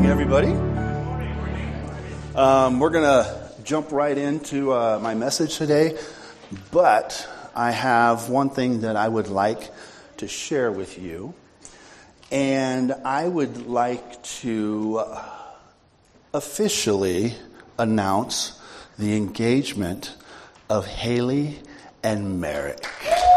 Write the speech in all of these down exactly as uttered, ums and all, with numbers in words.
Everybody. Um, we're going to jump right into uh, my message today, but I have one thing that I would like to share with you, and I would like to uh, officially announce the engagement of Haley and Merrick.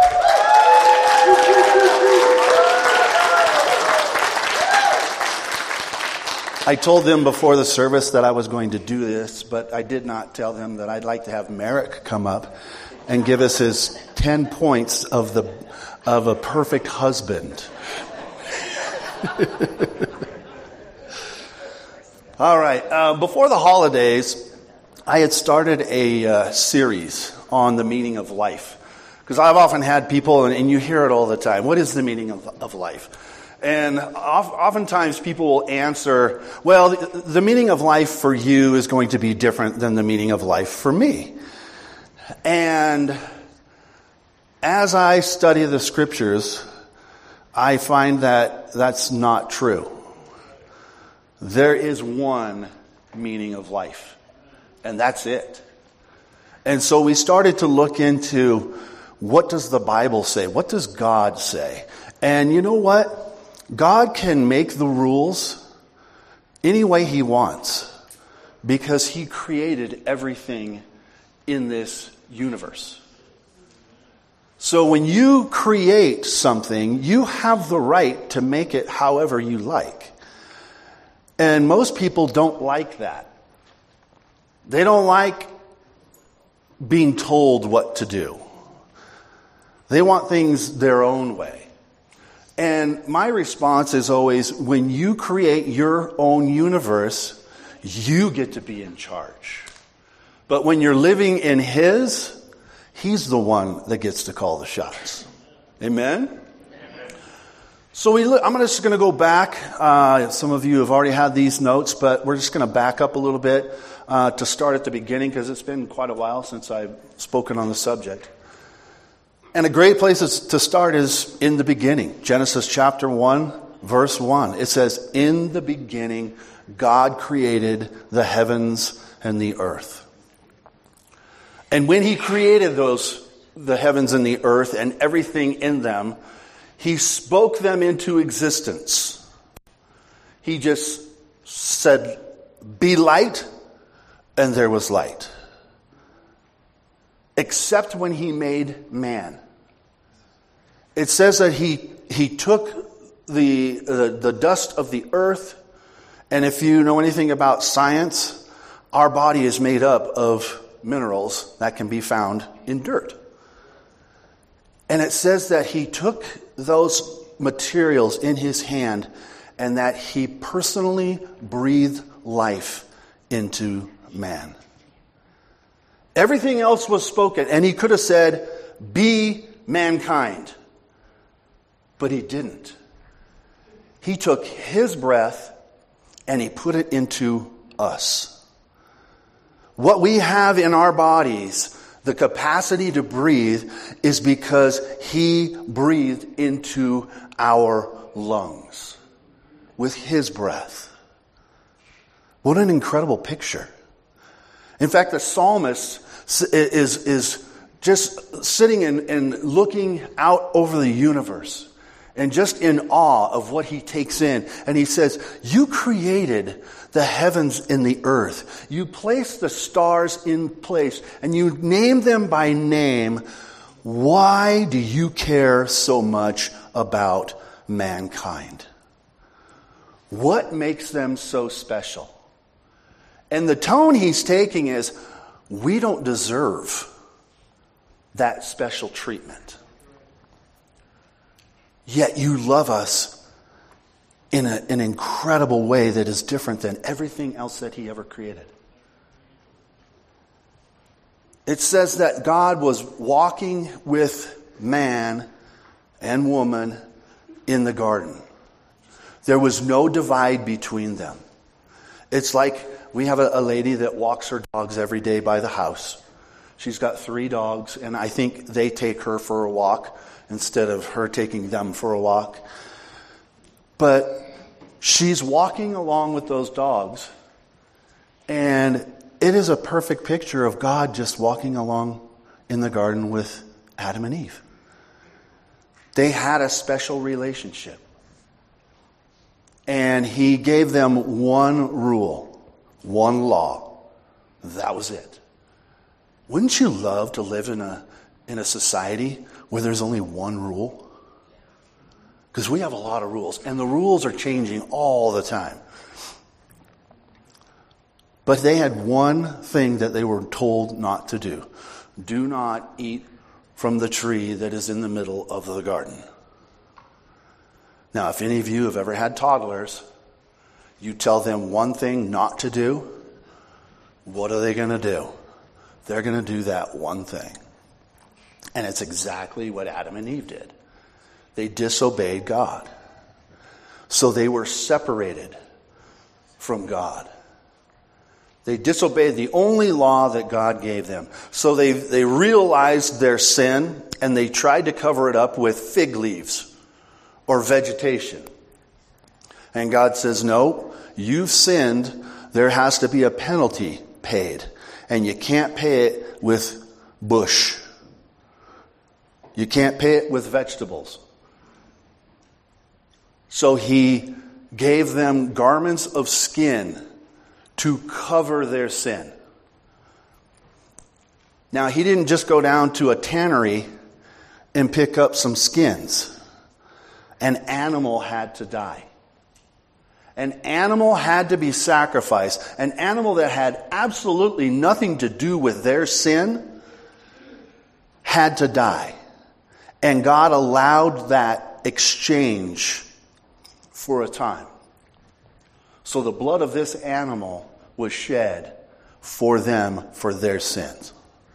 I told them before the service that I was going to do this, but I did not tell them that I'd like to have Merrick come up and give us his ten points of the of a perfect husband. All right. Uh, before the holidays, I had started a uh, series on the meaning of life, because I've often had people, and, and you hear it all the time. What is the meaning of, of life? And oftentimes people will answer, well, the, the meaning of life for you is going to be different than the meaning of life for me. And as I study the scriptures, I find that that's not true. There is one meaning of life, and that's it. And so we started to look into, what does the Bible say? What does God say? And you know what? God can make the rules any way He wants, because He created everything in this universe. So when you create something, you have the right to make it however you like. And most people don't like that. They don't like being told what to do. They want things their own way. And my response is always, when you create your own universe, you get to be in charge. But when you're living in His, He's the one that gets to call the shots. Amen? Amen. So we, I'm just going to go back. Uh, some of you have already had these notes, but we're just going to back up a little bit uh, to start at the beginning, because it's been quite a while since I've spoken on the subject. And a great place to start is in the beginning. Genesis chapter one, verse one. It says, in the beginning, God created the heavens and the earth. And when He created those, the heavens and the earth and everything in them, He spoke them into existence. He just said, be light, and there was light. Except when He made man. It says that he he took the, the the dust of the earth, and if you know anything about science, our body is made up of minerals that can be found in dirt. And it says that He took those materials in His hand, and that He personally breathed life into man. Everything else was spoken, and He could have said, be mankind. But He didn't. He took His breath and He put it into us. What we have in our bodies, the capacity to breathe, is because He breathed into our lungs with His breath. What an incredible picture. In fact, the psalmist is, is just sitting and, and looking out over the universe, and just in awe of what he takes in. And he says, you created the heavens and the earth. You placed the stars in place, and you named them by name. Why do you care so much about mankind? What makes them so special? And the tone he's taking is, we don't deserve that special treatment. Yet you love us in a, an incredible way that is different than everything else that He ever created. It says that God was walking with man and woman in the garden. There was no divide between them. It's like we have a, a lady that walks her dogs every day by the house. She's got three dogs, and I think they take her for a walk instead of her taking them for a walk. But she's walking along with those dogs, and it is a perfect picture of God just walking along in the garden with Adam and Eve. They had a special relationship. And he gave them one rule, one law. That was it. Wouldn't you love to live in a in a society where there's only one rule? Because we have a lot of rules, and the rules are changing all the time. But they had one thing that they were told not to do. Do not eat from the tree that is in the middle of the garden. Now, if any of you have ever had toddlers, you tell them one thing not to do, what are they going to do? They're going to do that one thing. And it's exactly what Adam and Eve did. They disobeyed God. So they were separated from God. They disobeyed the only law that God gave them. So they, they realized their sin, and they tried to cover it up with fig leaves or vegetation. And God says, no, you've sinned. There has to be a penalty paid. And you can't pay it with bush. You can't pay it with vegetables. So he gave them garments of skin to cover their sin. Now, he didn't just go down to a tannery and pick up some skins. An animal had to die. An animal had to be sacrificed. An animal that had absolutely nothing to do with their sin had to die. And God allowed that exchange for a time. So the blood of this animal was shed for them, for their sins.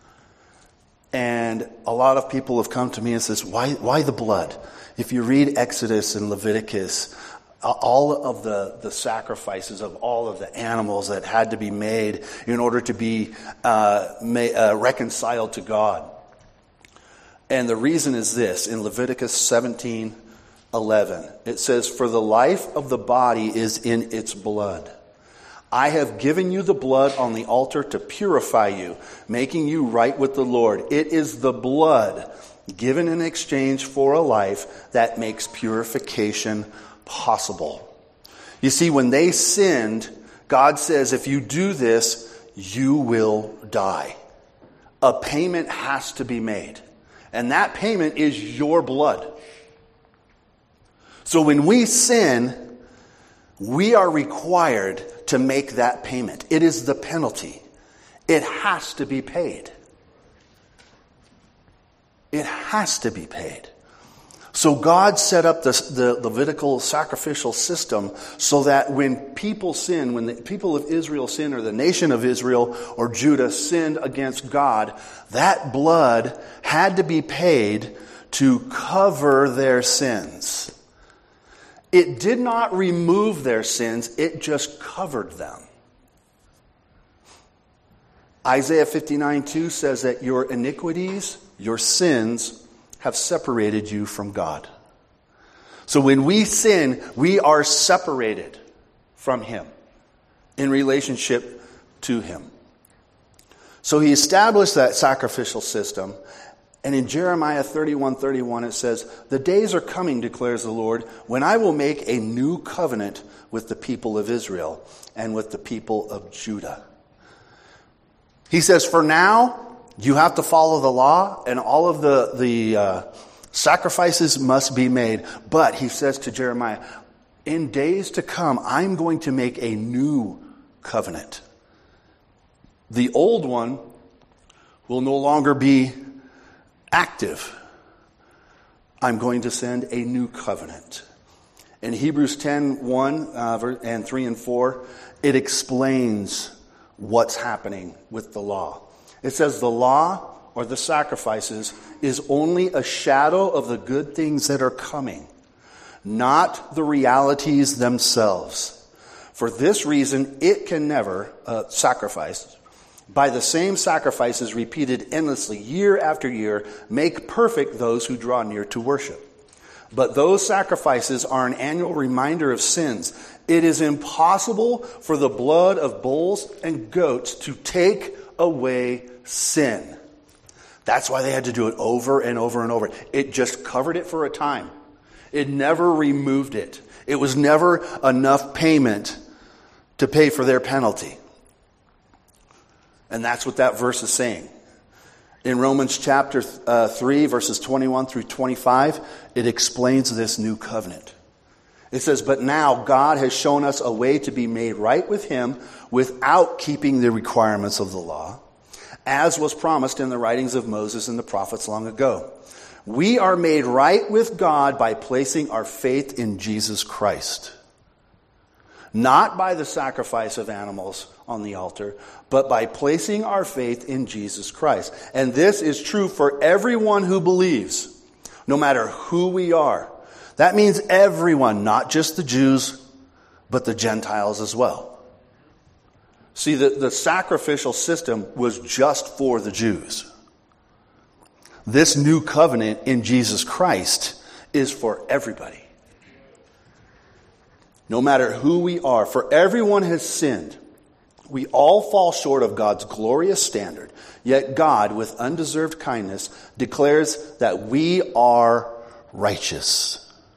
And a lot of people have come to me and says, why, why the blood? If you read Exodus and Leviticus, all of the, the sacrifices of all of the animals that had to be made in order to be uh, may, uh, reconciled to God. And the reason is this, in Leviticus seventeen eleven, it says, for the life of the body is in its blood. I have given you the blood on the altar to purify you, making you right with the Lord. It is the blood given in exchange for a life that makes purification possible. You see, when they sinned, God says, if you do this, you will die. A payment has to be made. And that payment is your blood. So when we sin, we are required to make that payment. It is the penalty. It has to be paid. It has to be paid. So God set up this, the Levitical sacrificial system so that when people sin, when the people of Israel sin, or the nation of Israel or Judah sinned against God, that blood had to be paid to cover their sins. It did not remove their sins, it just covered them. Isaiah fifty-nine two says that your iniquities, your sins, have separated you from God. So when we sin, we are separated from Him in relationship to Him. So He established that sacrificial system. And in Jeremiah thirty-one thirty-one it says, the days are coming, declares the Lord, when I will make a new covenant with the people of Israel and with the people of Judah. He says, for now, you have to follow the law, and all of the, the uh, sacrifices must be made. But he says to Jeremiah, in days to come, I'm going to make a new covenant. The old one will no longer be active. I'm going to send a new covenant. In Hebrews ten one uh, and three and four, it explains what's happening with the law. It says the law, or the sacrifices, is only a shadow of the good things that are coming, not the realities themselves. For this reason, it can never uh, sacrifice, by the same sacrifices repeated endlessly year after year, make perfect those who draw near to worship. But those sacrifices are an annual reminder of sins. It is impossible for the blood of bulls and goats to take away sin. That's why they had to do it over and over and over. It just covered it for a time. It never removed it. It was never enough payment to pay for their penalty. And that's what that verse is saying. In Romans chapter uh, three, verses twenty-one through twenty-five, it explains this new covenant. It says, "But now God has shown us a way to be made right with him without keeping the requirements of the law, as was promised in the writings of Moses and the prophets long ago. We are made right with God by placing our faith in Jesus Christ. Not by the sacrifice of animals on the altar, but by placing our faith in Jesus Christ. And this is true for everyone who believes, no matter who we are." That means everyone, not just the Jews, but the Gentiles as well. See, the, the sacrificial system was just for the Jews. This new covenant in Jesus Christ is for everybody. No matter who we are, for everyone has sinned. We all fall short of God's glorious standard. Yet God, with undeserved kindness, declares that we are righteous.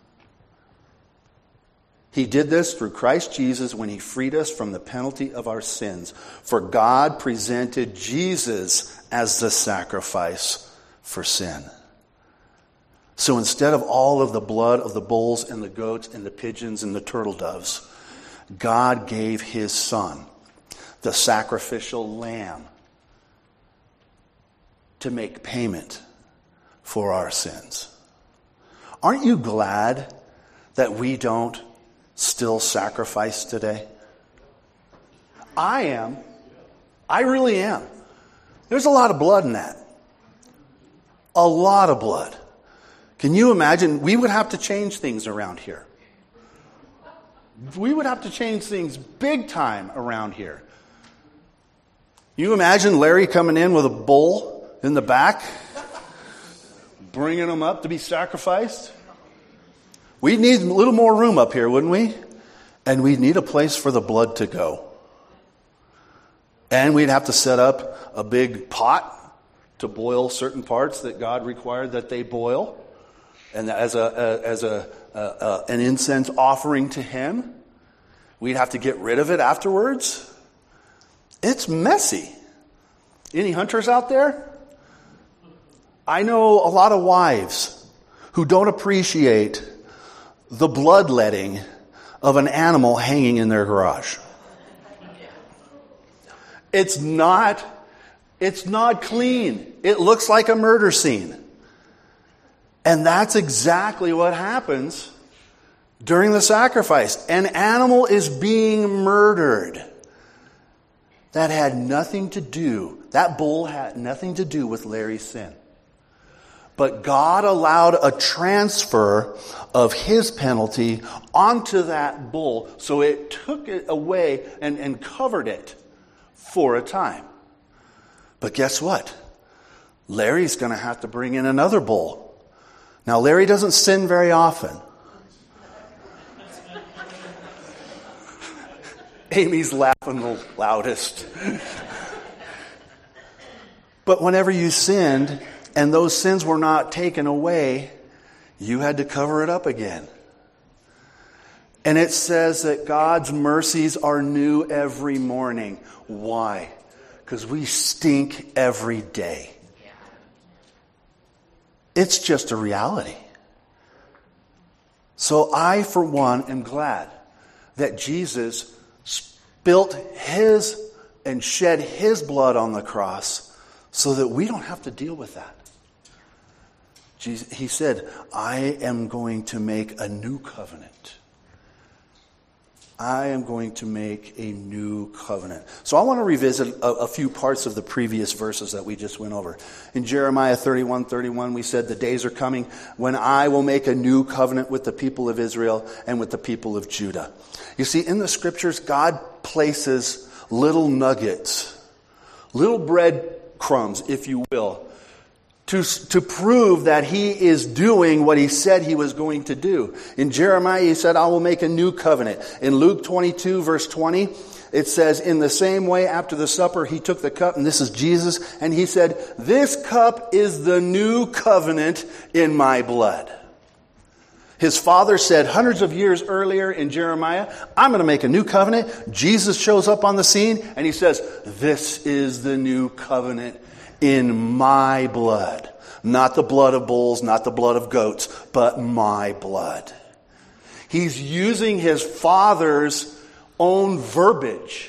He did this through Christ Jesus when he freed us from the penalty of our sins. For God presented Jesus as the sacrifice for sin. So instead of all of the blood of the bulls and the goats and the pigeons and the turtle doves, God gave his Son, the sacrificial lamb, to make payment for our sins. Aren't you glad that we don't still sacrifice today? I am. I really am. There's a lot of blood in that. A lot of blood. Can you imagine? We would have to change things around here. We would have to change things big time around here. You imagine Larry coming in with a bull in the back, bringing him up to be sacrificed? We'd need a little more room up here, wouldn't we? And we'd need a place for the blood to go. And we'd have to set up a big pot to boil certain parts that God required that they boil, and as a, a as a, a, a an incense offering to him. We'd have to get rid of it afterwards. It's messy. Any hunters out there? I know a lot of wives who don't appreciate the bloodletting of an animal hanging in their garage. It's not, it's not clean. It looks like a murder scene. And that's exactly what happens during the sacrifice. An animal is being murdered. That had nothing to do, that bull had nothing to do with Larry's sin. But God allowed a transfer of his penalty onto that bull, so it took it away and, and covered it for a time. But guess what? Larry's going to have to bring in another bull. Now, Larry doesn't sin very often. Amy's laughing the loudest. But whenever you sinned, and those sins were not taken away, you had to cover it up again. And it says that God's mercies are new every morning. Why? Because we stink every day. It's just a reality. So I, for one, am glad that Jesus spilt his and shed his blood on the cross so that we don't have to deal with that. Jesus, he said, I am going to make a new covenant. I am going to make a new covenant. So I want to revisit a, a few parts of the previous verses that we just went over. In Jeremiah thirty-one thirty-one, we said, the days are coming when I will make a new covenant with the people of Israel and with the people of Judah. You see, in the scriptures, God places little nuggets, little bread crumbs, if you will, to, to prove that he is doing what he said he was going to do. In Jeremiah, he said, I will make a new covenant. In Luke twenty-two, verse twenty, it says, in the same way, after the supper, he took the cup, and this is Jesus, and he said, this cup is the new covenant in my blood. His father said hundreds of years earlier in Jeremiah, I'm going to make a new covenant. Jesus shows up on the scene, and he says, this is the new covenant in my blood. Not the blood of bulls, not the blood of goats, but my blood. He's using his father's own verbiage.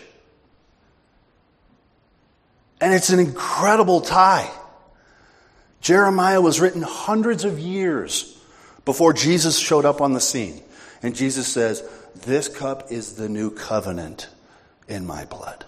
And it's an incredible tie. Jeremiah was written hundreds of years before Jesus showed up on the scene. And Jesus says, this cup is the new covenant in my blood.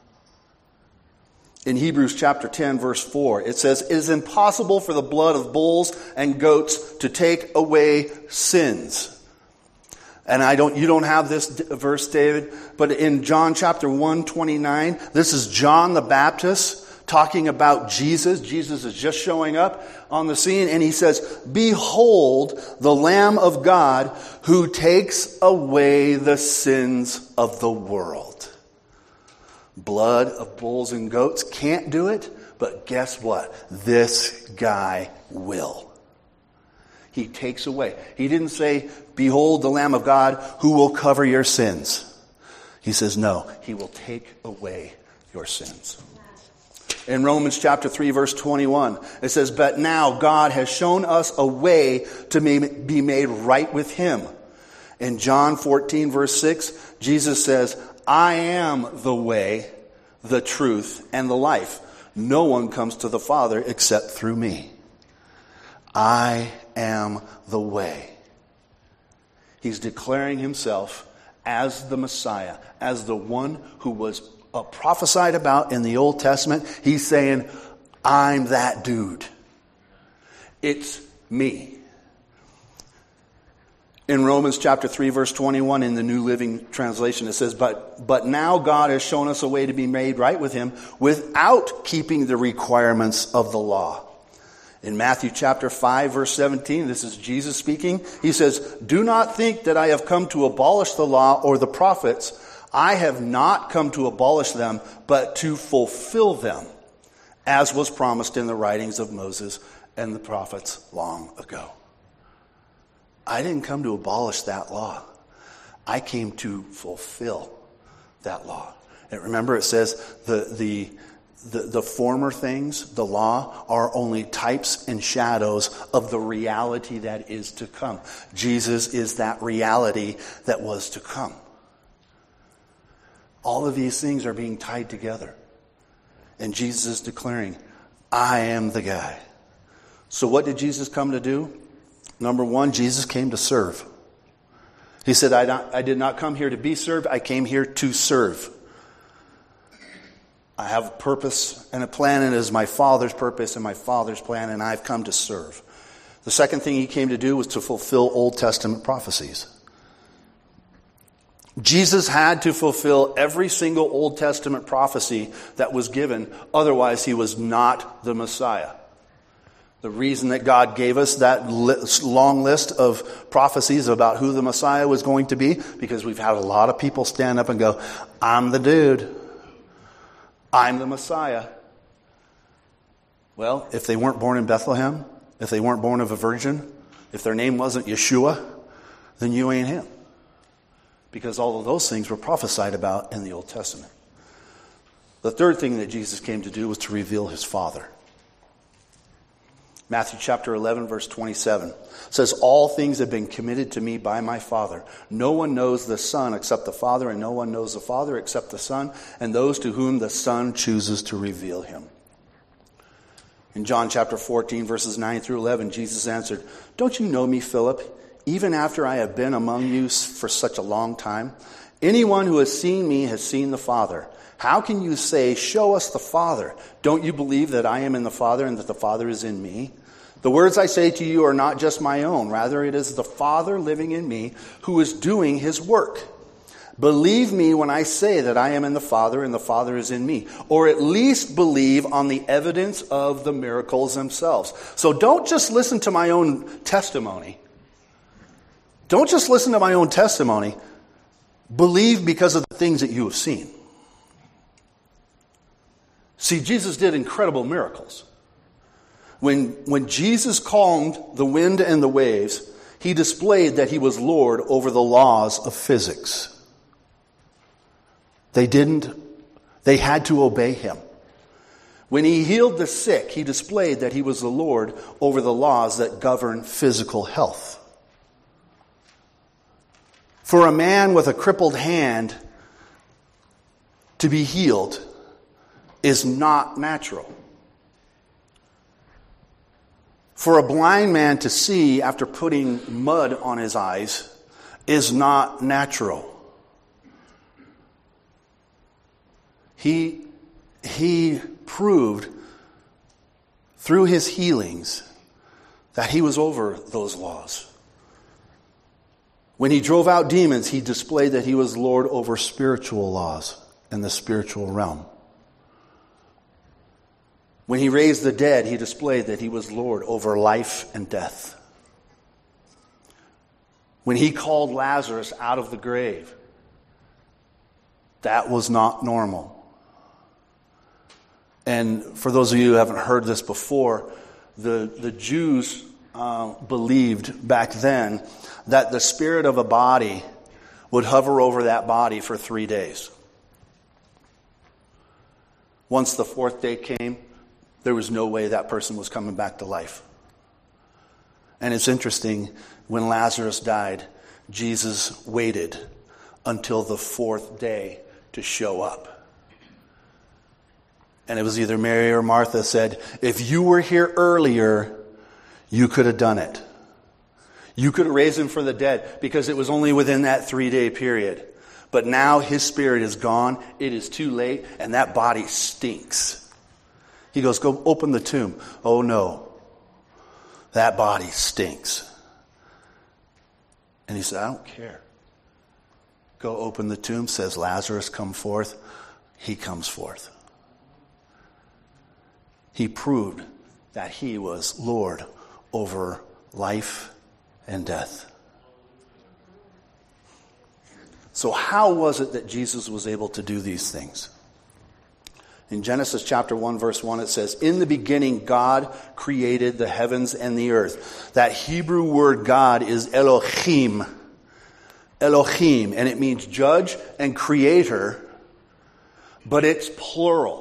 In Hebrews chapter ten, verse four, it says, it is impossible for the blood of bulls and goats to take away sins. And I don't, you don't have this verse, David, but in John chapter one, twenty-nine, this is John the Baptist talking about Jesus. Jesus is just showing up on the scene, and he says, behold the Lamb of God who takes away the sins of the world. Blood of bulls and goats can't do it, but guess what? This guy will. He takes away. He didn't say, behold the Lamb of God who will cover your sins. He says, no, he will take away your sins. In Romans chapter three, verse twenty-one, it says, but now God has shown us a way to be made right with him. In John fourteen, verse six, Jesus says, I am the way, the truth, and the life. No one comes to the Father except through me. I am the way. He's declaring himself as the Messiah, as the one who was uh, prophesied about in the Old Testament. He's saying, I'm that dude. It's me. In Romans chapter three, verse twenty-one, in the New Living Translation, it says, but, but now God has shown us a way to be made right with him without keeping the requirements of the law. In Matthew chapter five, verse seventeen, this is Jesus speaking. He says, do not think that I have come to abolish the law or the prophets. I have not come to abolish them, but to fulfill them, as was promised in the writings of Moses and the prophets long ago. I didn't come to abolish that law. I came to fulfill that law. And remember, it says the the the, the former things, the law, are only types and shadows of the reality that is to come. Jesus is that reality that was to come. All of these things are being tied together. And Jesus is declaring, I am the guy. So what did Jesus come to do? Number one, Jesus came to serve. He said, I, not, I did not come here to be served. I came here to serve. I have a purpose and a plan, and it is my Father's purpose and my Father's plan, and I've come to serve. The second thing he came to do was to fulfill Old Testament prophecies. Jesus had to fulfill every single Old Testament prophecy that was given. Otherwise, he was not the Messiah. The reason that God gave us that long list of prophecies about who the Messiah was going to be, because we've had a lot of people stand up and go, I'm the dude. I'm the Messiah. Well, if they weren't born in Bethlehem, if they weren't born of a virgin, if their name wasn't Yeshua, then you ain't him. Because all of those things were prophesied about in the Old Testament. The third thing that Jesus came to do was to reveal his Father. Matthew chapter eleven, verse twenty-seven says, all things have been committed to me by my Father. No one knows the Son except the Father, and no one knows the Father except the Son, and those to whom the Son chooses to reveal him. In John chapter fourteen, verses nine through eleven, Jesus answered, don't you know me, Philip, even after I have been among you for such a long time? Anyone who has seen me has seen the Father. How can you say, show us the Father? Don't you believe that I am in the Father and that the Father is in me? The words I say to you are not just my own. Rather, it is the Father living in me who is doing his work. Believe me when I say that I am in the Father and the Father is in me. Or at least believe on the evidence of the miracles themselves. So don't just listen to my own testimony. Don't just listen to my own testimony. Believe because of the things that you have seen. See, Jesus did incredible miracles. When, when Jesus calmed the wind and the waves, he displayed that he was Lord over the laws of physics. They didn't, they had to obey him. When he healed the sick, he displayed that he was the Lord over the laws that govern physical health. For a man with a crippled hand to be healed is not natural. For a blind man to see after putting mud on his eyes is not natural. He, he proved through his healings that he was over those laws. When he drove out demons, he displayed that he was Lord over spiritual laws in the spiritual realm. When he raised the dead, he displayed that he was Lord over life and death. When he called Lazarus out of the grave, that was not normal. And for those of you who haven't heard this before, the, the Jews uh, believed back then that the spirit of a body would hover over that body for three days. Once the fourth day came, there was no way that person was coming back to life. And it's interesting, when Lazarus died, Jesus waited until the fourth day to show up. And it was either Mary or Martha said, if you were here earlier, you could have done it. You could have raised him from the dead, because it was only within that three-day period. But now his spirit is gone. It is too late, and that body stinks. He goes, go open the tomb. Oh no, that body stinks. And he said, I don't care. Go open the tomb, says Lazarus, come forth. He comes forth. He proved that he was Lord over life and death. So how was it that Jesus was able to do these things? In Genesis chapter one, verse one, it says, in the beginning, God created the heavens and the earth. That Hebrew word God is Elohim. Elohim. And it means judge and creator, but it's plural.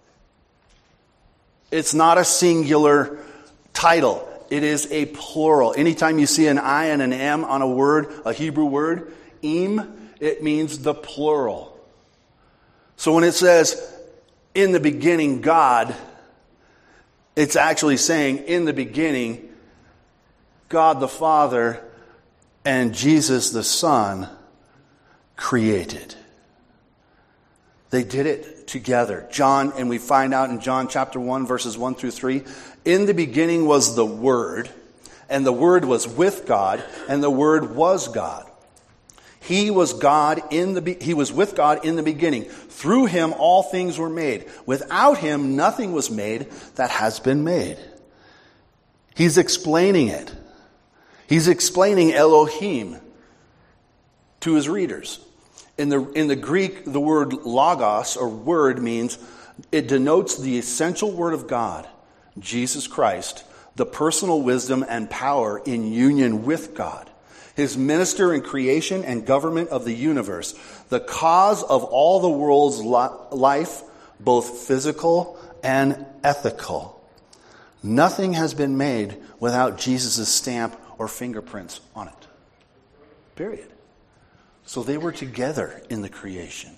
It's not a singular title. It is a plural. Anytime you see an I and an M on a word, a Hebrew word, im, it means the plural. So when it says, in the beginning, God, it's actually saying, in the beginning, God the Father and Jesus the Son created. They did it together. John, and we find out in John chapter one, verses one through three, in the beginning was the Word, and the Word was with God, and the Word was God. He was God in the be- he was with God in the beginning. Through him all things were made. Without him nothing was made that has been made. He's explaining it. He's explaining Elohim to his readers. In the in the Greek, the word logos, or word, means it denotes the essential word of God, Jesus Christ, the personal wisdom and power in union with God. His minister in creation and government of the universe, the cause of all the world's life, both physical and ethical. Nothing has been made without Jesus' stamp or fingerprints on it. Period. So they were together in the creation.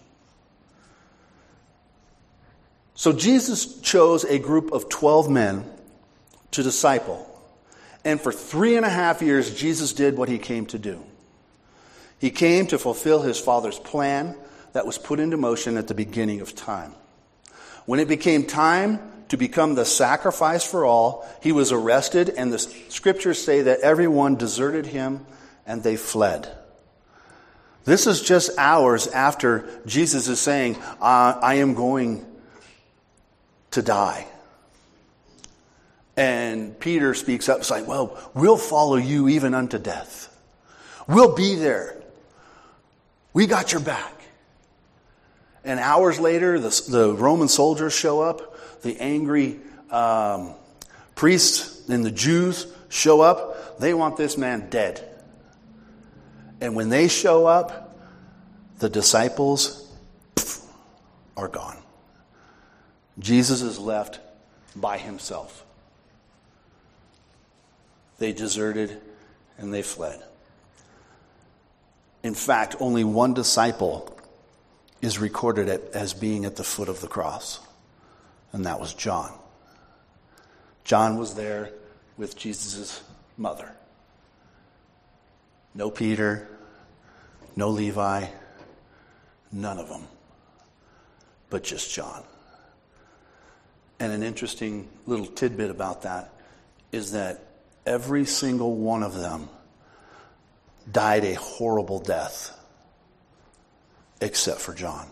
So Jesus chose a group of twelve men to disciple. And for three and a half years, Jesus did what he came to do. He came to fulfill his Father's plan that was put into motion at the beginning of time. When it became time to become the sacrifice for all, he was arrested, and the scriptures say that everyone deserted him and they fled. This is just hours after Jesus is saying, uh, I am going to die. And Peter speaks up, it's like, well, we'll follow you even unto death. We'll be there. We got your back. And hours later, the, the Roman soldiers show up. The angry um, priests and the Jews show up. They want this man dead. And when they show up, the disciples pff, are gone. Jesus is left by himself. They deserted and they fled. In fact, only one disciple is recorded as being at the foot of the cross, and that was John. John was there with Jesus' mother. No Peter, no Levi, none of them, but just John. And an interesting little tidbit about that is that every single one of them died a horrible death, except for John.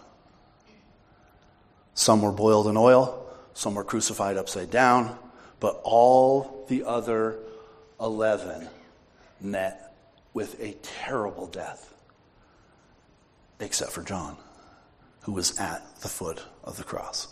Some were boiled in oil, some were crucified upside down, but all the other eleven met with a terrible death, except for John, who was at the foot of the cross.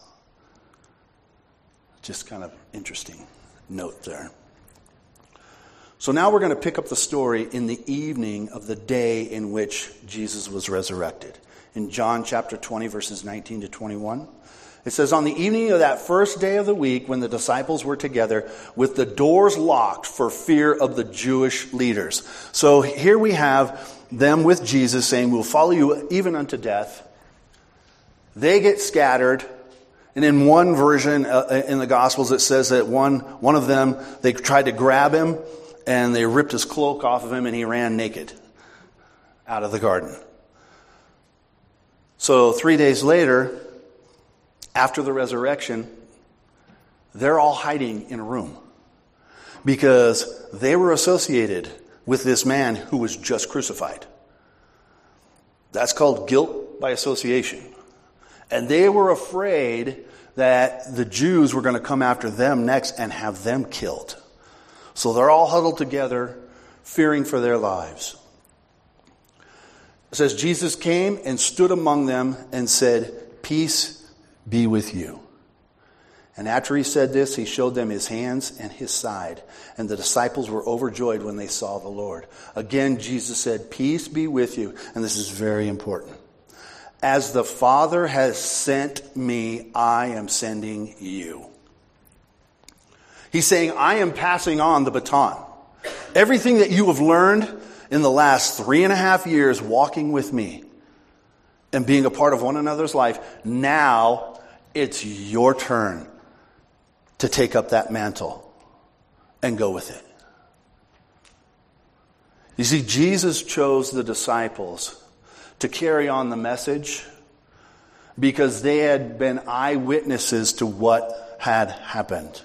Just kind of interesting note there. So now we're going to pick up the story in the evening of the day in which Jesus was resurrected. In John chapter twenty, verses nineteen to twenty-one. It says, on the evening of that first day of the week, when the disciples were together, with the doors locked for fear of the Jewish leaders. So here we have them with Jesus saying, we'll follow you even unto death. They get scattered. And in one version uh, in the Gospels, it says that one, one of them, they tried to grab him, and they ripped his cloak off of him, and he ran naked out of the garden. So three days later, after the resurrection, they're all hiding in a room because they were associated with this man who was just crucified. That's called guilt by association. And they were afraid that the Jews were going to come after them next and have them killed. So they're all huddled together, fearing for their lives. It says, Jesus came and stood among them and said, peace be with you. And after he said this, he showed them his hands and his side. And the disciples were overjoyed when they saw the Lord. Again, Jesus said, peace be with you. And this is very important. As the Father has sent me, I am sending you. He's saying, I am passing on the baton. Everything that you have learned in the last three and a half years walking with me and being a part of one another's life, now it's your turn to take up that mantle and go with it. You see, Jesus chose the disciples to carry on the message because they had been eyewitnesses to what had happened.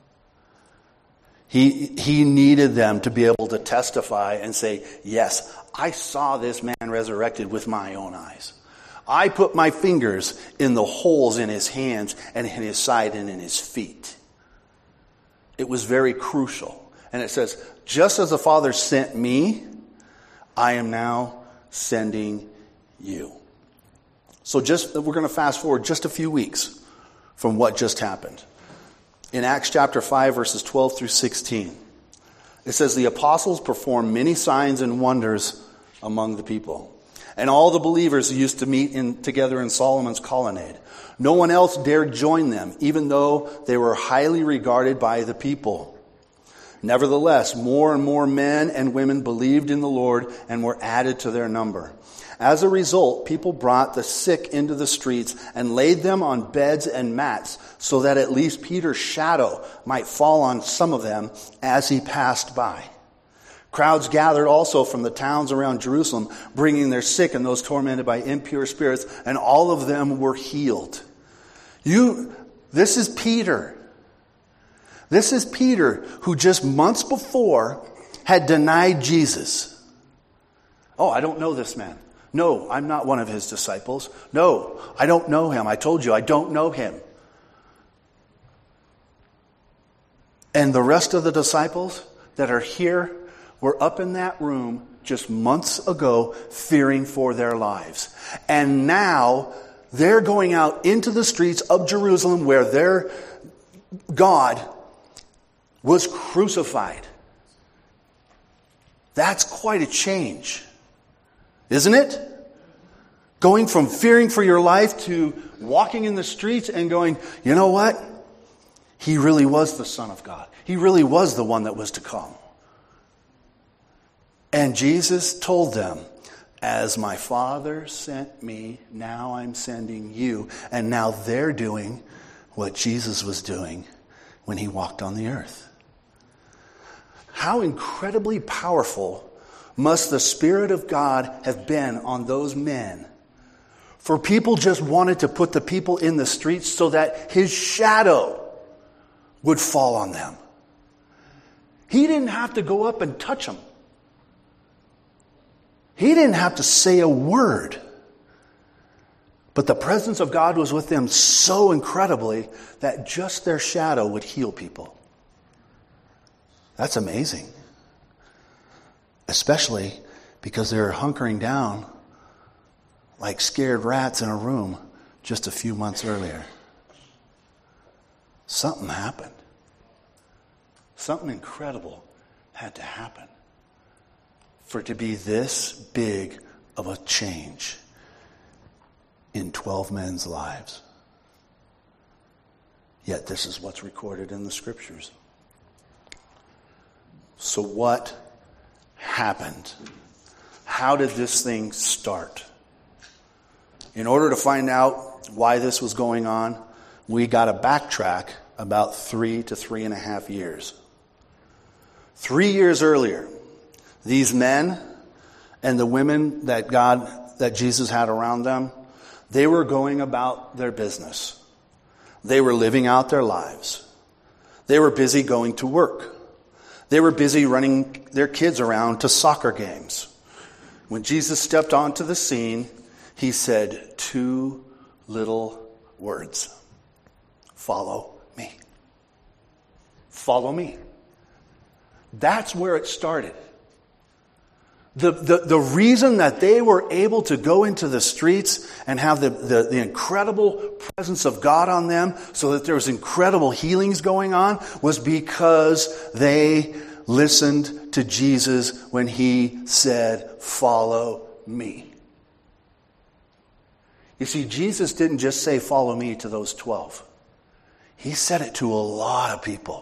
He, he needed them to be able to testify and say, yes, I saw this man resurrected with my own eyes. I put my fingers in the holes in his hands and in his side and in his feet. It was very crucial. And it says, just as the Father sent me, I am now sending you. So just we're going to fast forward just a few weeks from what just happened. In Acts chapter five, verses twelve through sixteen, it says, the apostles performed many signs and wonders among the people. And all the believers used to meet in, together in Solomon's colonnade. No one else dared join them, even though they were highly regarded by the people. Nevertheless, more and more men and women believed in the Lord and were added to their number. As a result, people brought the sick into the streets and laid them on beds and mats so that at least Peter's shadow might fall on some of them as he passed by. Crowds gathered also from the towns around Jerusalem, bringing their sick and those tormented by impure spirits, and all of them were healed. You, this is Peter. This is Peter who just months before had denied Jesus. Oh, I don't know this man. No, I'm not one of his disciples. No, I don't know him. I told you, I don't know him. And the rest of the disciples that are here were up in that room just months ago fearing for their lives. And now they're going out into the streets of Jerusalem where their God was crucified. That's quite a change, isn't it? Going from fearing for your life to walking in the streets and going, you know what? He really was the Son of God. He really was the one that was to come. And Jesus told them, as my Father sent me, now I'm sending you. And now they're doing what Jesus was doing when he walked on the earth. How incredibly powerful must the Spirit of God have been on those men? For people just wanted to put the people in the streets so that his shadow would fall on them. He didn't have to go up and touch them. He didn't have to say a word. But the presence of God was with them so incredibly that just their shadow would heal people. That's amazing. Especially because they're hunkering down like scared rats in a room just a few months earlier. Something happened. Something incredible had to happen for it to be this big of a change in twelve men's lives. Yet this is what's recorded in the scriptures. So what happened? How did this thing start? In order to find out why this was going on, we got to backtrack about three to three and a half years. Three years earlier, these men and the women that God, that Jesus had around them, they were going about their business. They were living out their lives. They were busy going to work. They were busy running their kids around to soccer games. When Jesus stepped onto the scene, he said two little words. Follow me. Follow me. That's where it started. The, the, the reason that they were able to go into the streets and have the, the, the incredible presence of God on them so that there was incredible healings going on was because they listened to Jesus when he said, follow me. You see, Jesus didn't just say, follow me to those twelve. He said it to a lot of people.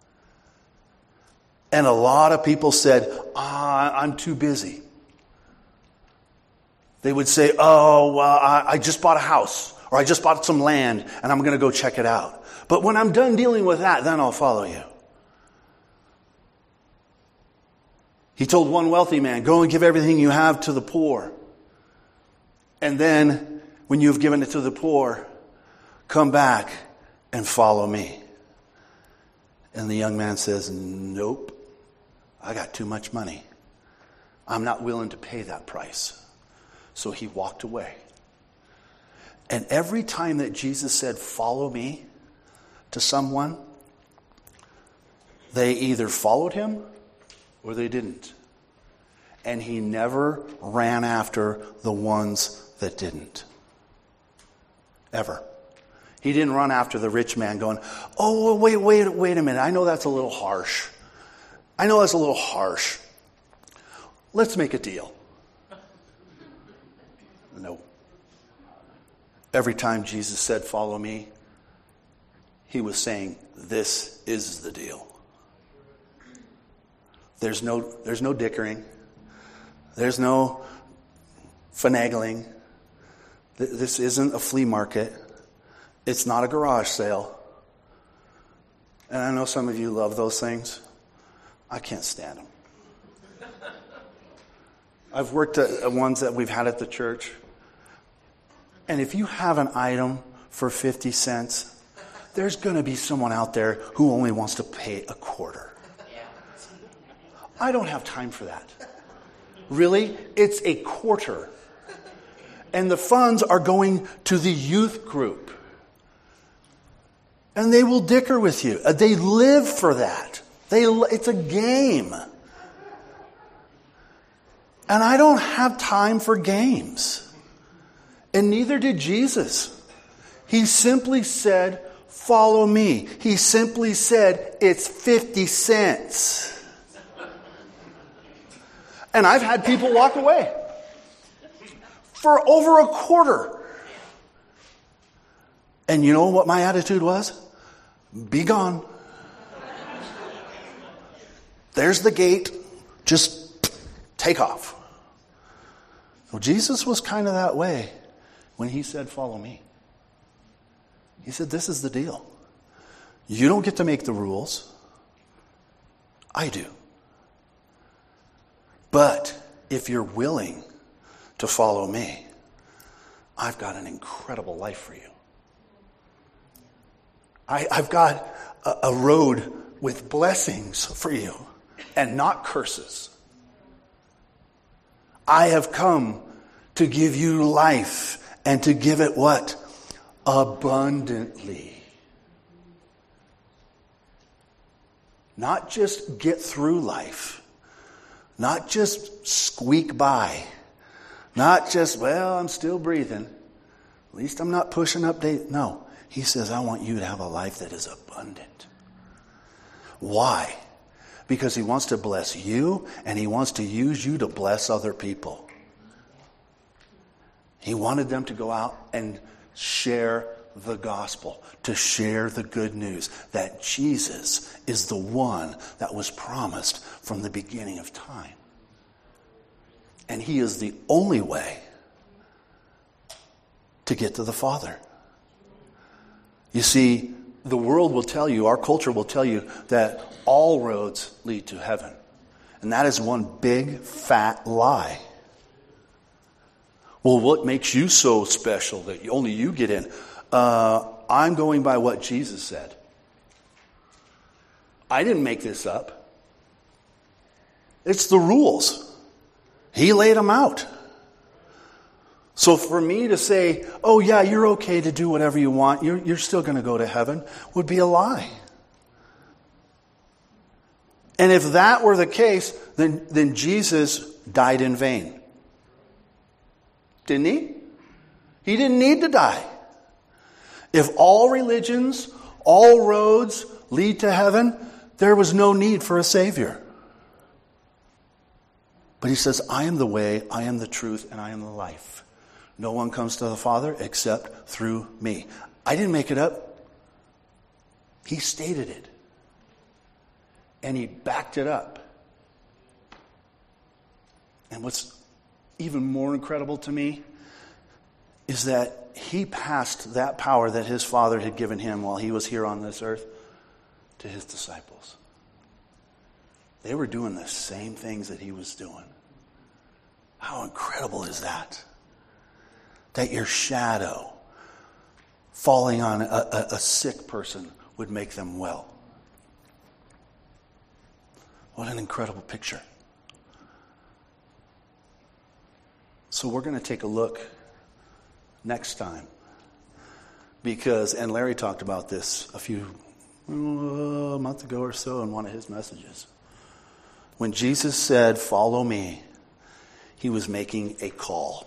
And a lot of people said, ah, I'm too busy. They would say, oh, well, I, I just bought a house, or I just bought some land, and I'm going to go check it out. But when I'm done dealing with that, then I'll follow you. He told one wealthy man, go and give everything you have to the poor. And then, when you've given it to the poor, come back and follow me. And the young man says, nope. I got too much money. I'm not willing to pay that price. So he walked away. And every time that Jesus said, follow me to someone, they either followed him or they didn't. And he never ran after the ones that didn't. Ever. He didn't run after the rich man going, oh, wait, wait, wait a minute. I know that's a little harsh. I know that's a little harsh. Let's make a deal. No. Every time Jesus said, follow me, he was saying, this is the deal. There's no, there's no dickering. There's no finagling. This isn't a flea market. It's not a garage sale. And I know some of you love those things. I can't stand them. I've worked at ones that we've had at the church. And if you have an item for fifty cents, there's going to be someone out there who only wants to pay a quarter. I don't have time for that. Really? It's a quarter. And the funds are going to the youth group. And they will dicker with you. They live for that. They, it's a game. And I don't have time for games. And neither did Jesus. He simply said, follow me. He simply said, it's fifty cents. And I've had people walk away for over a quarter. And you know what my attitude was? Be gone. There's the gate. Just take off. Well, Jesus was kind of that way when he said, follow me. He said, this is the deal. You don't get to make the rules. I do. But if you're willing to follow me, I've got an incredible life for you. I, I've got a, a road with blessings for you and not curses. I have come to give you life and to give it what? Abundantly. Not just get through life. Not just squeak by. Not just, well, I'm still breathing. At least I'm not pushing up date. No. He says, I want you to have a life that is abundant. Why? Because he wants to bless you and he wants to use you to bless other people. He wanted them to go out and share the gospel, to share the good news that Jesus is the one that was promised from the beginning of time. And he is the only way to get to the Father. You see, the world will tell you, our culture will tell you that all roads lead to heaven. And that is one big, fat lie. Well, what makes you so special that only you get in? Uh, I'm going by what Jesus said. I didn't make this up. It's the rules. He laid them out. So for me to say, oh yeah, you're okay to do whatever you want, you're, you're still going to go to heaven, would be a lie. And if that were the case, then, then Jesus died in vain. Didn't he? He didn't need to die. If all religions, all roads lead to heaven, there was no need for a Savior. But he says, I am the way, I am the truth, and I am the life. No one comes to the Father except through me. I didn't make it up. He stated it. And he backed it up. And what's even more incredible to me is that he passed that power that his Father had given him while he was here on this earth to his disciples. They were doing the same things that he was doing. How incredible is that? That your shadow falling on a, a, a sick person would make them well. What an incredible picture. So we're going to take a look next time. Because, and Larry talked about this a few, uh, a month ago or so in one of his messages. When Jesus said, follow me, he was making a call.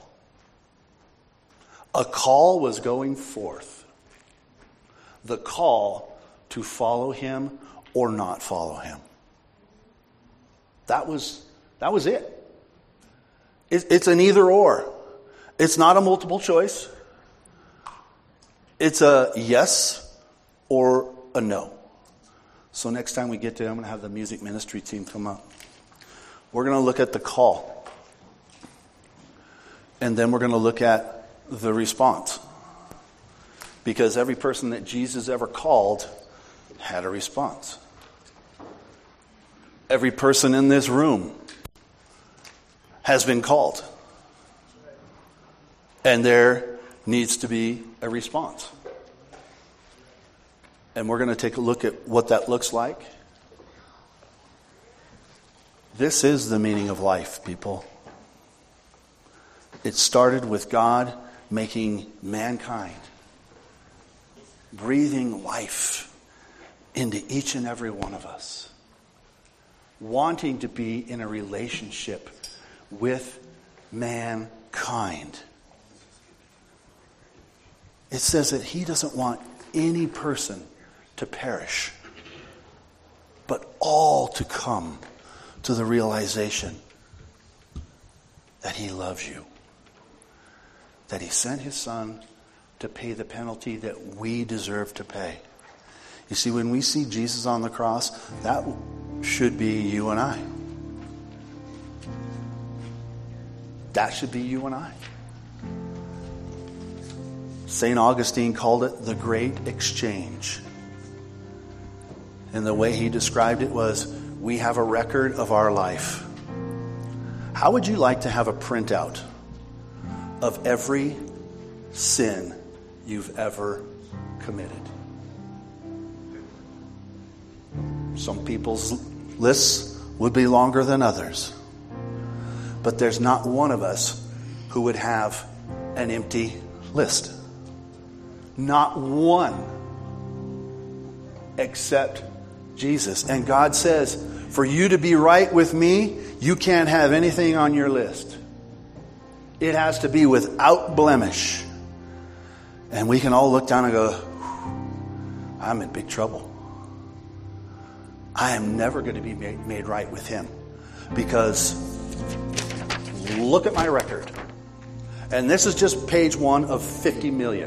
A call was going forth. The call to follow him or not follow him. That was, that was it. it. It's an either or. It's not a multiple choice. It's a yes or a no. So next time we get to it, I'm going to have the music ministry team come up. We're going to look at the call. And then we're going to look at the response. Because every person that Jesus ever called had a response. Every person in this room has been called. And there needs to be a response. And we're going to take a look at what that looks like. This is the meaning of life, people. It started with God making mankind, breathing life into each and every one of us, wanting to be in a relationship with mankind. It says that he doesn't want any person to perish, but all to come to the realization that he loves you, that he sent his son to pay the penalty that we deserve to pay. You see, when we see Jesus on the cross, that should be you and I. That should be you and I. Saint Augustine called it the great exchange. And the way he described it was, we have a record of our life. How would you like to have a printout of every sin you've ever committed? Some people's lists would be longer than others. But there's not one of us who would have an empty list. Not one. Except Jesus. And God says, for you to be right with me, you can't have anything on your list. It has to be without blemish. And we can all look down and go, I'm in big trouble. I am never going to be made, made right with him. Because look at my record. And this is just page one of fifty million.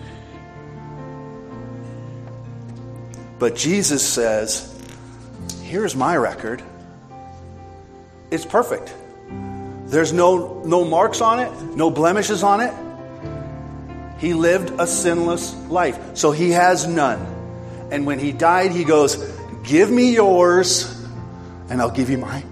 But Jesus says, here's my record. It's perfect. There's no, no marks on it, no blemishes on it. He lived a sinless life, so he has none. And when he died, he goes, give me yours, and I'll give you mine.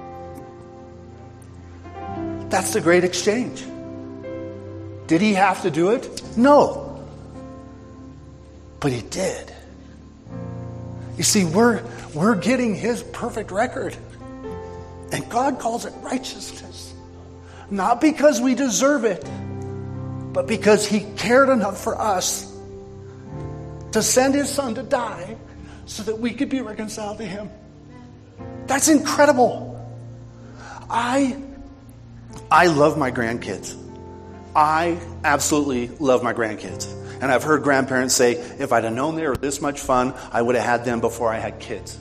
That's the great exchange. Did he have to do it? No. But he did. You see, we're, we're getting his perfect record. And God calls it righteousness. Not because we deserve it, but because he cared enough for us to send his son to die so that we could be reconciled to him. That's incredible. I, I love my grandkids. I absolutely love my grandkids. And I've heard grandparents say, if I'd have known they were this much fun, I would have had them before I had kids.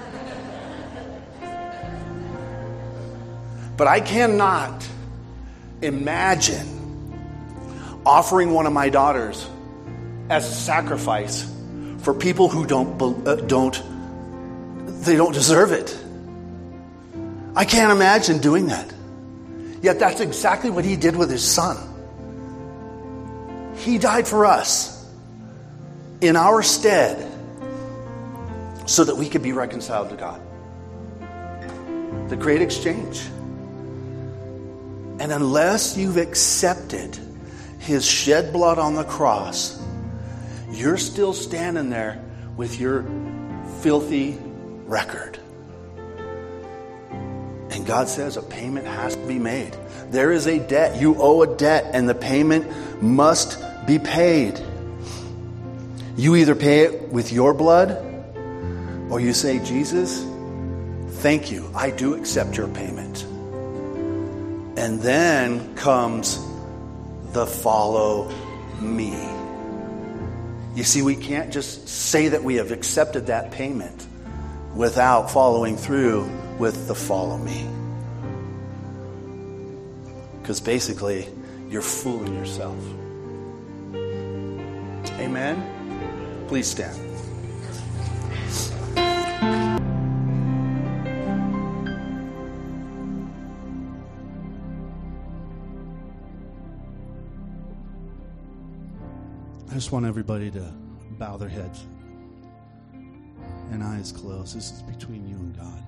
But I cannot imagine offering one of my daughters as a sacrifice for people who don't, uh, don't, they don't deserve it. I can't imagine doing that. Yet that's exactly what he did with his son. He died for us in our stead so that we could be reconciled to God. The great exchange. And unless you've accepted his shed blood on the cross, you're still standing there with your filthy record. And God says a payment has to be made. There is a debt. You owe a debt, and the payment must be paid. You either pay it with your blood, or you say, Jesus, thank you. I do accept your payment. And then comes the follow me. You see, we can't just say that we have accepted that payment without following through with the follow me. Because basically, you're fooling yourself. Amen? Please stand. I just want everybody to bow their heads and eyes closed. This is between you and God.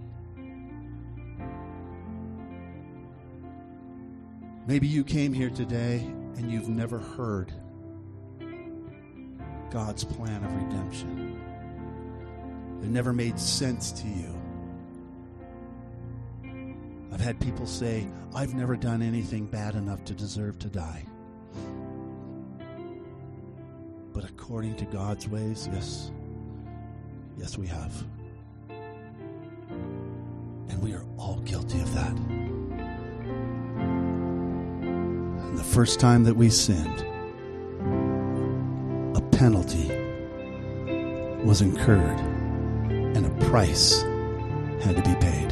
Maybe you came here today and you've never heard God's plan of redemption. It never made sense to you. I've had people say, I've never done anything bad enough to deserve to die. But according to God's ways, yes, yes we have. And we are all guilty of that. And the first time that we sinned, a penalty was incurred and a price had to be paid.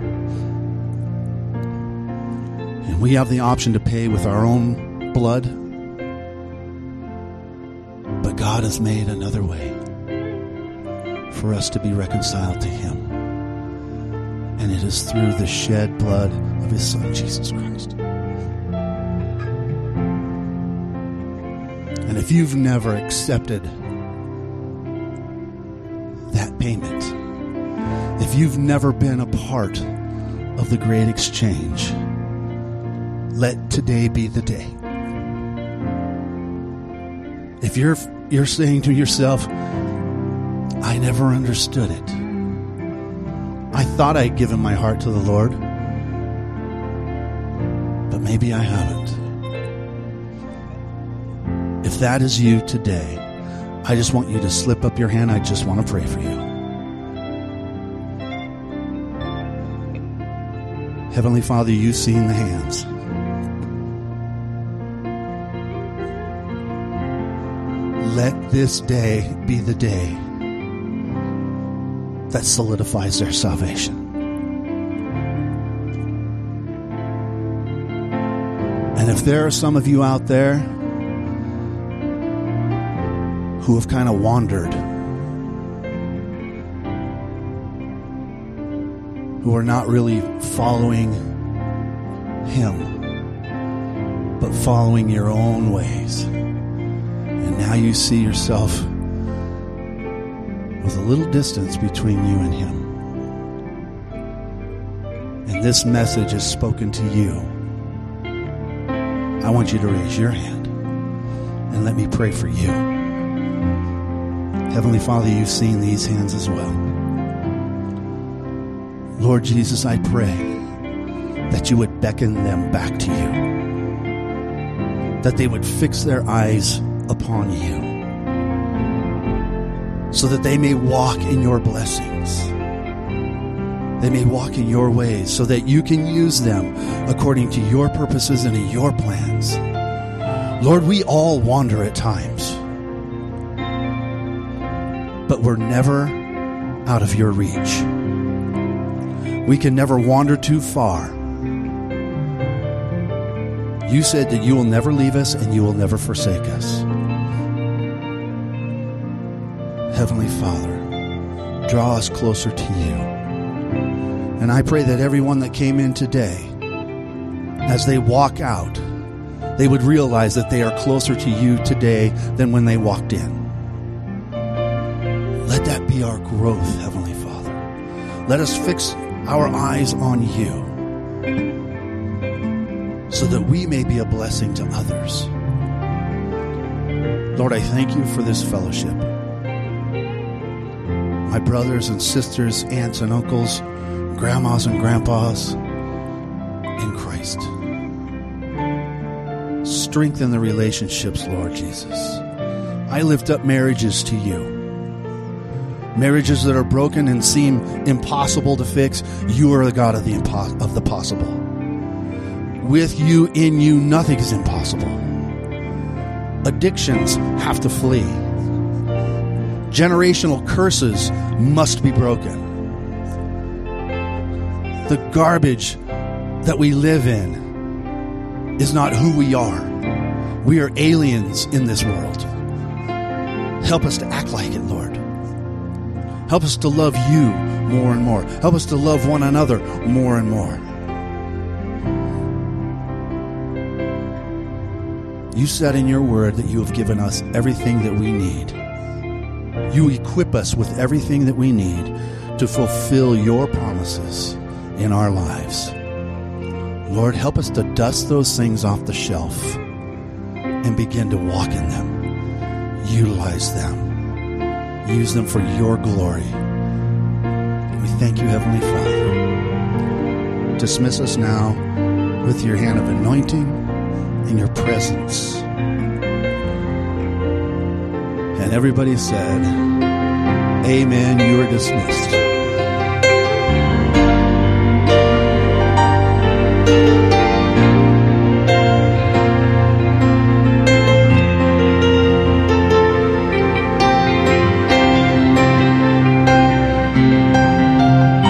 And we have the option to pay with our own blood, but God has made another way for us to be reconciled to Him. And it is through the shed blood of His Son, Jesus Christ. And if you've never accepted that payment, if you've never been a part of the great exchange, let today be the day. If you're you're saying to yourself, I never understood it. I thought I'd given my heart to the Lord, but maybe I haven't. If that is you today, I just want you to slip up your hand. I just want to pray for you. Heavenly Father, you've seen the hands. Let this day be the day that solidifies their salvation. And if there are some of you out there who have kind of wandered, who are not really following Him, but following your own ways, and now you see yourself with a little distance between you and Him, and this message is spoken to you, I want you to raise your hand and let me pray for you. Heavenly Father, you've seen these hands as well. Lord Jesus, I pray that you would beckon them back to you, that they would fix their eyes upon you, so that they may walk in your blessings. They may walk in your ways, so that you can use them according to your purposes and in your plans. Lord, we all wander at times, but we're never out of your reach. We can never wander too far. You said that you will never leave us and you will never forsake us. Heavenly Father, draw us closer to you. And I pray that everyone that came in today, as they walk out, they would realize that they are closer to you today than when they walked in. Let that be our growth, Heavenly Father. Let us fix our eyes on you, so that we may be a blessing to others. Lord, I thank you for this fellowship. My brothers and sisters, aunts and uncles, grandmas and grandpas in Christ. Strengthen the relationships, Lord Jesus. I lift up marriages to you. Marriages that are broken and seem impossible to fix, you are the God of the impo- of the possible. With you, in you, nothing is impossible. Addictions have to flee. Generational curses must be broken. The garbage that we live in is not who we are. We are aliens in this world. Help us to act like it, Lord. Help us to love you more and more. Help us to love one another more and more. You said in your word that you have given us everything that we need. You equip us with everything that we need to fulfill your promises in our lives. Lord, help us to dust those things off the shelf and begin to walk in them, utilize them, use them for your glory. We thank you, Heavenly Father. dismiss us now with your hand of anointing and your presence. And everybody said, amen, you are dismissed.